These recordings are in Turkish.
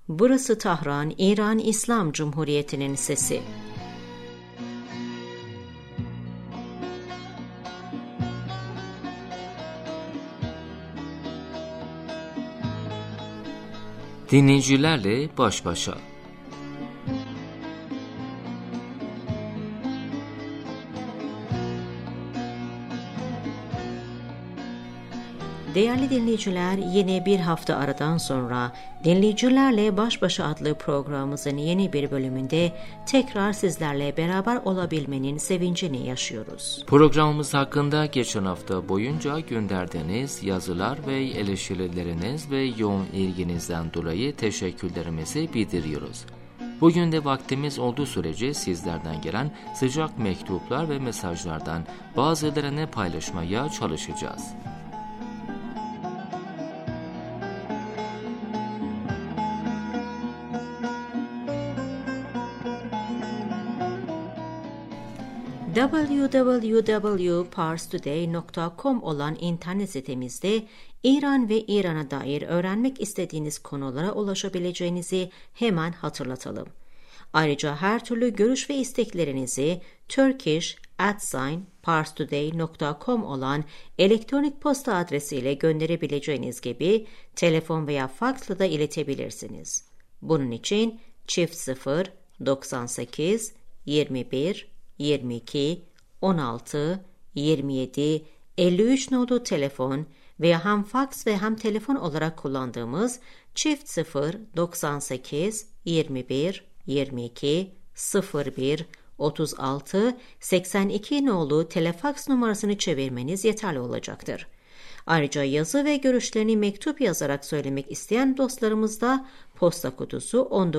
Burası Tahran, İran İslam Cumhuriyeti'nin sesi. Dinleyicilerle baş başa. Değerli dinleyiciler, yine bir hafta aradan sonra Dinleyicilerle Baş Başa adlı programımızın yeni bir bölümünde tekrar sizlerle beraber olabilmenin sevincini yaşıyoruz. Programımız hakkında geçen hafta boyunca gönderdiğiniz yazılar ve eleştirileriniz ve yoğun ilginizden dolayı teşekkürlerimizi bildiriyoruz. Bugün de vaktimiz olduğu sürece sizlerden gelen sıcak mektuplar ve mesajlardan bazılarını paylaşmaya çalışacağız. www.parstoday.com olan internet sitemizde İran ve İran'a dair öğrenmek istediğiniz konulara ulaşabileceğinizi hemen hatırlatalım. Ayrıca her türlü görüş ve isteklerinizi turkish@parstoday.com olan elektronik posta adresiyle gönderebileceğiniz gibi telefon veya faksla da iletebilirsiniz. Bunun için +0 98 21 22 16 27 53 nolu telefon veya hem faks ve hem telefon olarak kullandığımız +0 98 21 22 01 36 82 nolu telefaks numarasını çevirmeniz yeterli olacaktır. Ayrıca yazı ve görüşlerini mektup yazarak söylemek isteyen dostlarımız da posta kutusu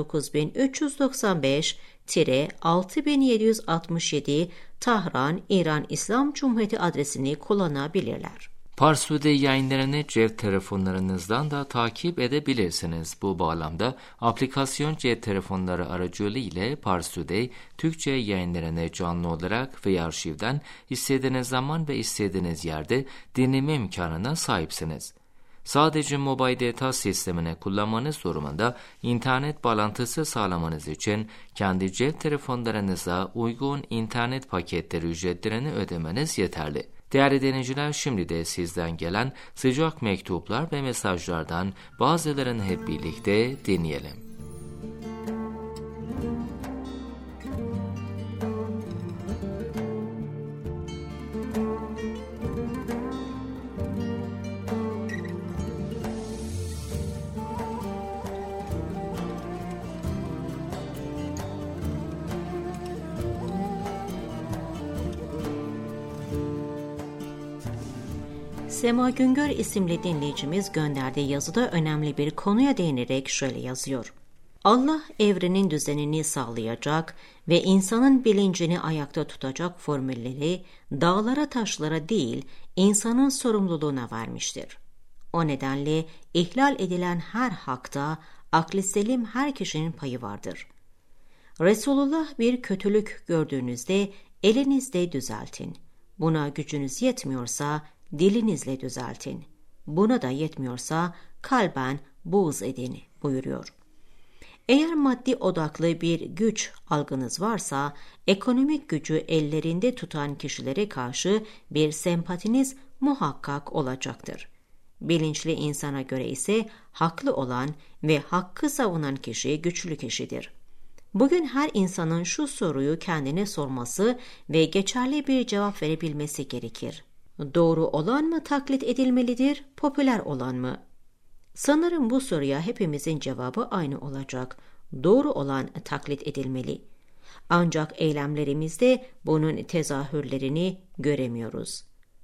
19365-6767 Tahran, İran İslam Cumhuriyeti adresini kullanabilirler. Pars Today yayınlarını cep telefonlarınızdan da takip edebilirsiniz. Bu bağlamda aplikasyon cep telefonları aracılığı ile Pars Today Türkçe yayınlarını canlı olarak ve arşivden istediğiniz zaman ve istediğiniz yerde dinleme imkanına sahipsiniz. Sadece mobil data sistemini kullanmanız durumunda internet bağlantısı sağlamanız için kendi cep telefonlarınıza uygun internet paketleri ücretlerini ödemeniz yeterli. Değerli dinleyiciler, şimdi de sizden gelen sıcak mektuplar ve mesajlardan bazılarını hep birlikte dinleyelim. Sema Güngör isimli dinleyicimiz gönderdiği yazıda önemli bir konuya değinerek şöyle yazıyor. Allah evrenin düzenini sağlayacak ve insanın bilincini ayakta tutacak formülleri dağlara taşlara değil insanın sorumluluğuna vermiştir. O nedenle ihlal edilen her hakta aklı selim her kişinin payı vardır. Resulullah bir kötülük gördüğünüzde elinizde düzeltin. Buna gücünüz yetmiyorsa dilinizle düzeltin. Buna da yetmiyorsa kalben buğz edin buyuruyor. Eğer maddi odaklı bir güç algınız varsa, ekonomik gücü ellerinde tutan kişilere karşı bir sempatiniz muhakkak olacaktır. Bilinçli insana göre ise haklı olan ve hakkı savunan kişi güçlü kişidir. Bugün her insanın şu soruyu kendine sorması ve geçerli bir cevap verebilmesi gerekir. Doğru olan mı taklit edilmelidir, popüler olan mı? Sanırım bu soruya hepimizin cevabı aynı olacak. Doğru olan taklit edilmeli. Ancak eylemlerimizde bunun tezahürlerini göremiyoruz.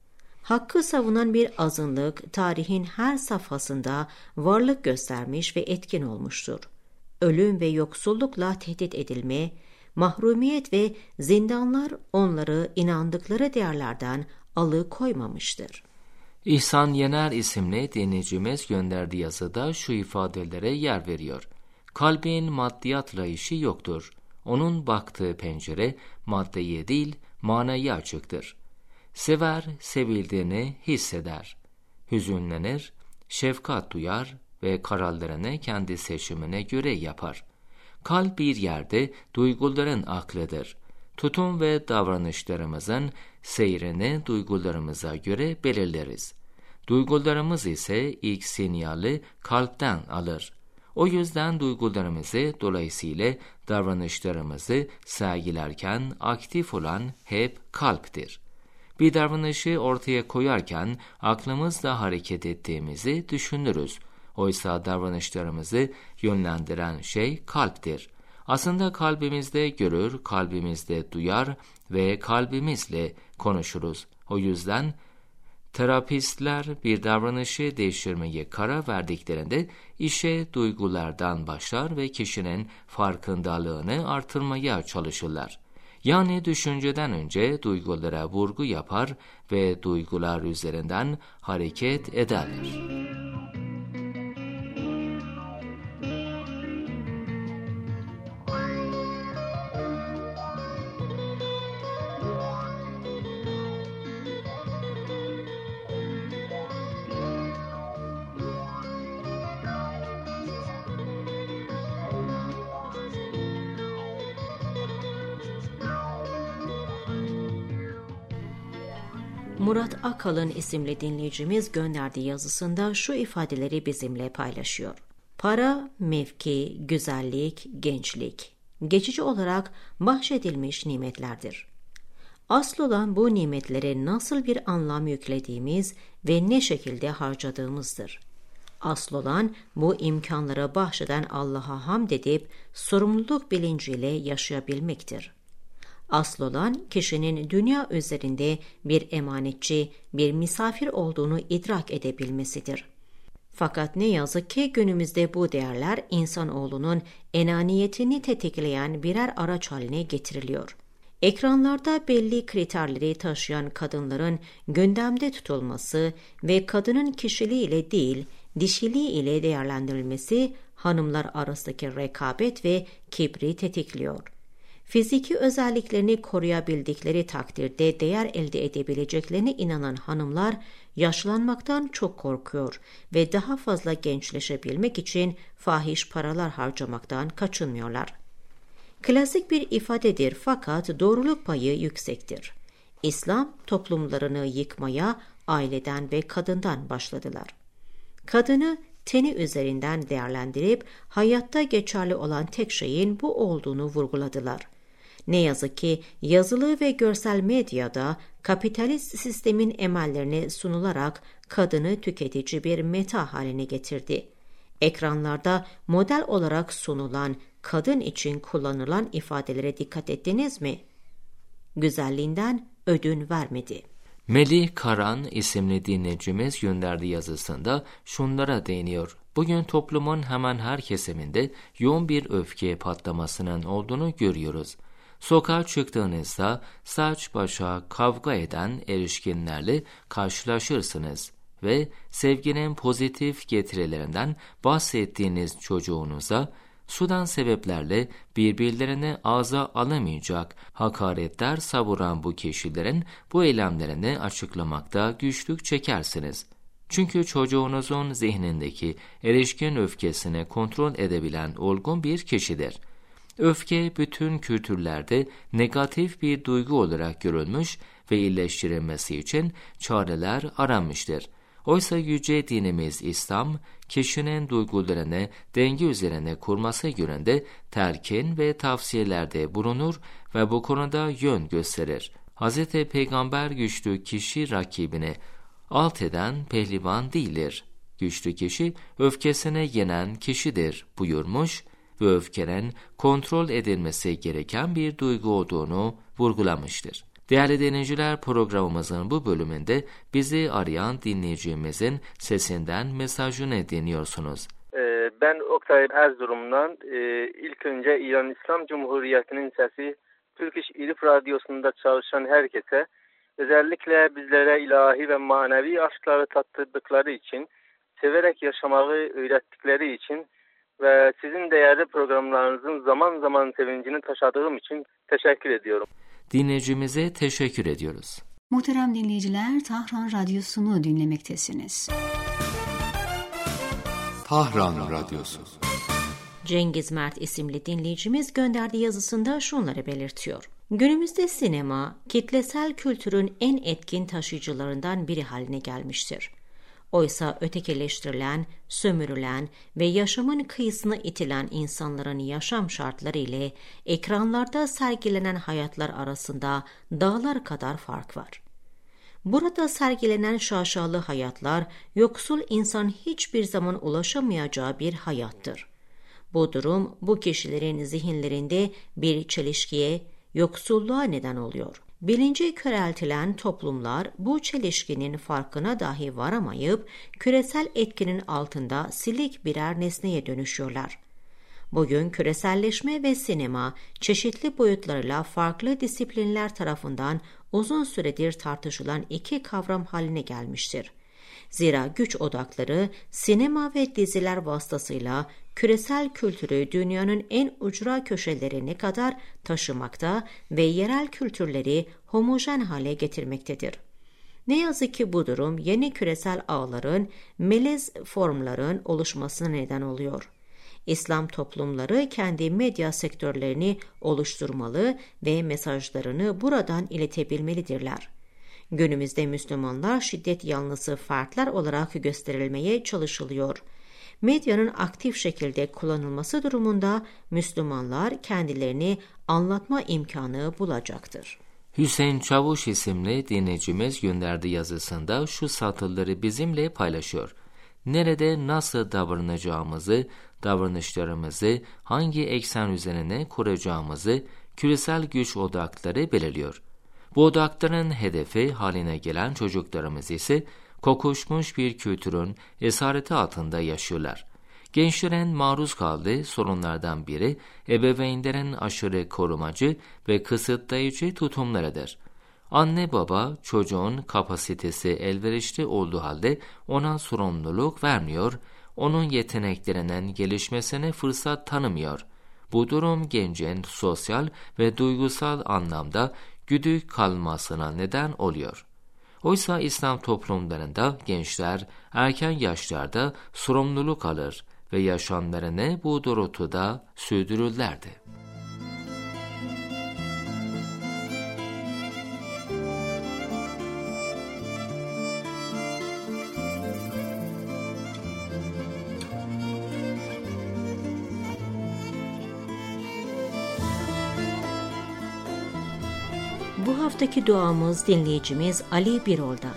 Hakkı savunan bir azınlık tarihin her safhasında varlık göstermiş ve etkin olmuştur. Ölüm ve yoksullukla tehdit edilme, mahrumiyet ve zindanlar onları inandıkları değerlerden alıkoymamıştır. İhsan Yener isimli dinleyicimiz gönderdiği yazıda şu ifadelere yer veriyor. Kalbin maddiyatla işi yoktur. Onun baktığı pencere maddeye değil manaya açıktır. Sever, sevildiğini hisseder. Hüzünlenir, şefkat duyar, ve kararlarını kendi seçimine göre yapar. Kalp bir yerde duyguların aklıdır. Tutum ve davranışlarımızın seyrini duygularımıza göre belirleriz. Duygularımız ise ilk sinyali kalpten alır. O yüzden duygularımızı, dolayısıyla davranışlarımızı sergilerken aktif olan hep kalptir. Bir davranışı ortaya koyarken aklımızla hareket ettiğimizi düşünürüz. Oysa davranışlarımızı yönlendiren şey kalptir. Aslında kalbimizde görür, kalbimizde duyar ve kalbimizle konuşuruz. O yüzden terapistler bir davranışı değiştirmeye karar verdiklerinde işe duygulardan başlar ve kişinin farkındalığını artırmaya çalışırlar. Yani düşünceden önce duygulara vurgu yapar ve duygular üzerinden hareket ederler. Murat Akalın isimli dinleyicimiz gönderdiği yazısında şu ifadeleri bizimle paylaşıyor. Para, mevki, güzellik, gençlik, geçici olarak bahşedilmiş nimetlerdir. Asıl olan bu nimetlere nasıl bir anlam yüklediğimiz ve ne şekilde harcadığımızdır. Asıl olan bu imkanlara bahşeden Allah'a hamd edip sorumluluk bilinciyle yaşayabilmektir. Asıl olan kişinin dünya üzerinde bir emanetçi, bir misafir olduğunu idrak edebilmesidir. Fakat ne yazık ki günümüzde bu değerler insanoğlunun enaniyetini tetikleyen birer araç haline getiriliyor. Ekranlarda belli kriterleri taşıyan kadınların gündemde tutulması ve kadının kişiliğiyle değil, dişiliği ile değerlendirilmesi hanımlar arasındaki rekabet ve kibri tetikliyor. Fiziki özelliklerini koruyabildikleri takdirde değer elde edebileceklerine inanan hanımlar yaşlanmaktan çok korkuyor ve daha fazla gençleşebilmek için fahiş paralar harcamaktan kaçınmıyorlar. Klasik bir ifadedir fakat doğruluk payı yüksektir. İslam toplumlarını yıkmaya aileden ve kadından başladılar. Kadını teni üzerinden değerlendirip hayatta geçerli olan tek şeyin bu olduğunu vurguladılar. Ne yazık ki yazılı ve görsel medyada kapitalist sistemin emellerine sunularak kadını tüketici bir meta haline getirdi. Ekranlarda model olarak sunulan kadın için kullanılan ifadelere dikkat ettiniz mi? Güzelliğinden ödün vermedi. Melih Karan isimli dinleyicimiz gönderdiği yazısında şunlara değiniyor. Bugün toplumun hemen her kesiminde yoğun bir öfke patlamasının olduğunu görüyoruz. Sokağa çıktığınızda saç başa kavga eden erişkinlerle karşılaşırsınız ve sevginin pozitif getirilerinden bahsettiğiniz çocuğunuza sudan sebeplerle birbirlerine ağza alamayacak hakaretler savuran bu kişilerin bu eylemlerini açıklamakta güçlük çekersiniz. Çünkü çocuğunuzun zihnindeki erişkin öfkesini kontrol edebilen olgun bir kişidir. Öfke bütün kültürlerde negatif bir duygu olarak görülmüş ve iyileştirilmesi için çareler aranmıştır. Oysa yüce dinimiz İslam, kişinin duygularını denge üzerine kurması yönünde telkin ve tavsiyelerde bulunur ve bu konuda yön gösterir. Hz. Peygamber güçlü kişi rakibini alt eden pehlivan değildir. Güçlü kişi öfkesine yenen kişidir buyurmuş ve öfkenin kontrol edilmesi gereken bir duygu olduğunu vurgulamıştır. Değerli dinleyiciler, programımızın bu bölümünde bizi arayan dinleyicimizin sesinden mesajını dinliyorsunuz. Ben Oktay Erzurum'dan. İlk önce İran İslam Cumhuriyeti'nin sesi Türk İş İrif Radyosu'nda çalışan herkese, özellikle bizlere ilahi ve manevi aşkları tattırdıkları için, severek yaşamayı öğrettikleri için ve sizin değerli programlarınızın zaman zaman sevincini taşıdığım için teşekkür ediyorum. Dinleyicimize teşekkür ediyoruz. Muhterem dinleyiciler, Tahran Radyosu'nu dinlemektesiniz. Tahran Radyosu. Cengiz Mert isimli dinleyicimiz gönderdiği yazısında şunları belirtiyor. Günümüzde sinema, kitlesel kültürün en etkin taşıyıcılarından biri haline gelmiştir. Oysa ötekileştirilen, sömürülen ve yaşamın kıyısına itilen insanların yaşam şartları ile ekranlarda sergilenen hayatlar arasında dağlar kadar fark var. Burada sergilenen şaşalı hayatlar, yoksul insan hiçbir zaman ulaşamayacağı bir hayattır. Bu durum, bu kişilerin zihinlerinde bir çelişkiye, yoksulluğa neden oluyor. Bilinci köreltilen toplumlar bu çelişkinin farkına dahi varamayıp küresel etkinin altında silik birer nesneye dönüşüyorlar. Bugün küreselleşme ve sinema çeşitli boyutlarıyla farklı disiplinler tarafından uzun süredir tartışılan iki kavram haline gelmiştir. Zira güç odakları sinema ve diziler vasıtasıyla küresel kültürü dünyanın en ucra köşelerine kadar taşımakta ve yerel kültürleri homojen hale getirmektedir. Ne yazık ki bu durum yeni küresel ağların, melez formların oluşmasına neden oluyor. İslam toplumları kendi medya sektörlerini oluşturmalı ve mesajlarını buradan iletebilmelidirler. Günümüzde Müslümanlar şiddet yanlısı fertler olarak gösterilmeye çalışılıyor. Medyanın aktif şekilde kullanılması durumunda Müslümanlar kendilerini anlatma imkanı bulacaktır. Hüseyin Çavuş isimli dinleyicimiz gönderdiği yazısında şu satırları bizimle paylaşıyor. Nerede nasıl davranacağımızı, davranışlarımızı hangi eksen üzerine kuracağımızı küresel güç odakları belirliyor. Bu odakların hedefi haline gelen çocuklarımız ise kokuşmuş bir kültürün esareti altında yaşıyorlar. Gençlerin maruz kaldığı sorunlardan biri ebeveynlerin aşırı korumacı ve kısıtlayıcı tutumlarıdır. Anne baba çocuğun kapasitesi elverişli olduğu halde ona sorumluluk vermiyor, onun yeteneklerinin gelişmesine fırsat tanımıyor. Bu durum gencin sosyal ve duygusal anlamda güdük kalmasına neden oluyor. Oysa İslam toplumlarında gençler erken yaşlarda sorumluluk alır ve yaşamlarını bu doğrultuda sürdürürlerdi. Bu haftaki duamız dinleyicimiz Ali Birol'dan.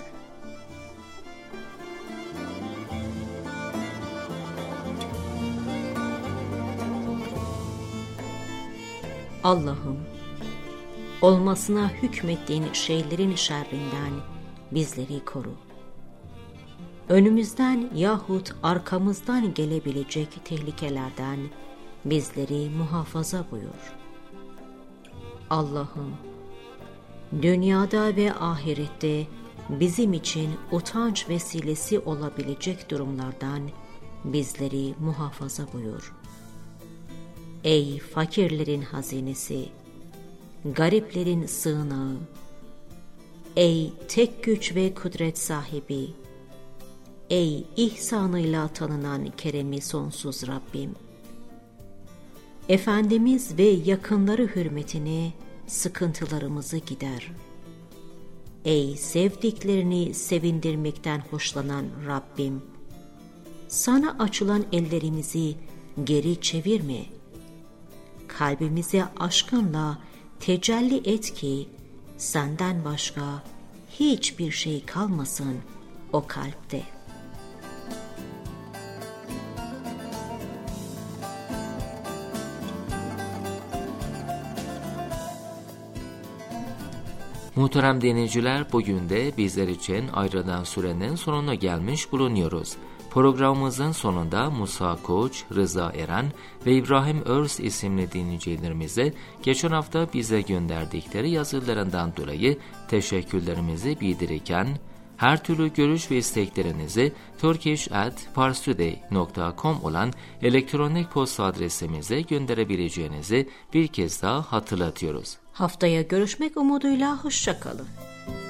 Allah'ım, olmasına hükmettiğin şeylerin şerrinden bizleri koru. Önümüzden yahut arkamızdan gelebilecek tehlikelerden bizleri muhafaza buyur. Allah'ım, dünyada ve ahirette bizim için utanç vesilesi olabilecek durumlardan bizleri muhafaza buyur. Ey fakirlerin hazinesi, gariplerin sığınağı, ey tek güç ve kudret sahibi, ey ihsanıyla tanınan keremi sonsuz Rabbim. Efendimiz ve yakınları hürmetine sıkıntılarımızı gider. Ey sevdiklerini sevindirmekten hoşlanan Rabbim, sana açılan ellerimizi geri çevirme. Kalbimize aşkınla tecelli et ki senden başka hiçbir şey kalmasın o kalpte. Muhterem dinleyiciler, bugün de bizler için ayrılan sürenin sonuna gelmiş bulunuyoruz. Programımızın sonunda Musa Koç, Rıza Eren ve İbrahim Örs isimli dinleyicilerimize geçen hafta bize gönderdikleri yazılarından dolayı teşekkürlerimizi bildirirken, her türlü görüş ve isteklerinizi turkish@parstoday.com olan elektronik posta adresimize gönderebileceğinizi bir kez daha hatırlatıyoruz. Haftaya görüşmek umuduyla hoşça kalın.